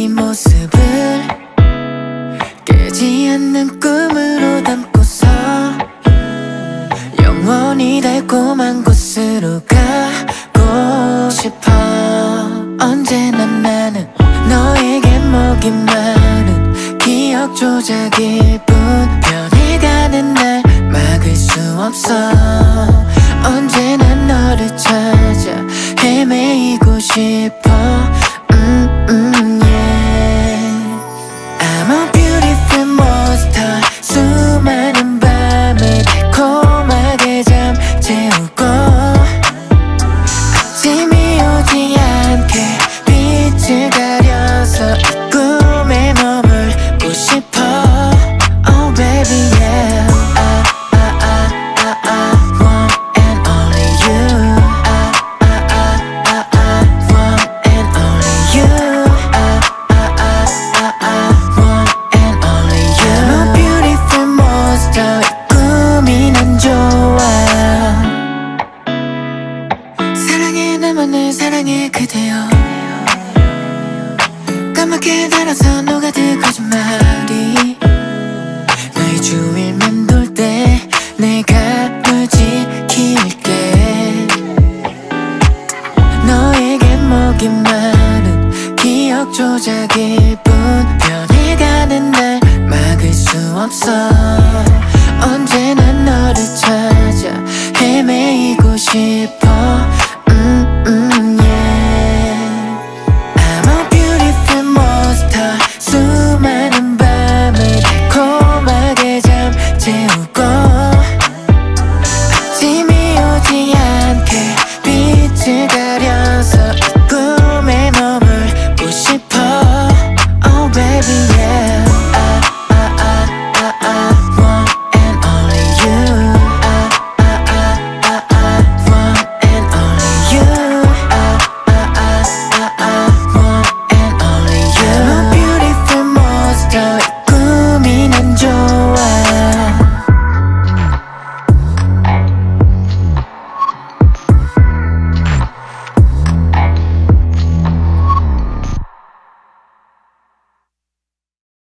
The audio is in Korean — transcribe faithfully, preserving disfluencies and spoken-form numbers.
모습을 깨지 않는 꿈으로 담고서 영원히 달콤한 곳으로 가고 싶어. 언제나 나는 너에게 목이 마른 기억 조작일 뿐, 변해가는 날 막을 수 없어. 언제나 너를 찾아 헤매이고 싶어.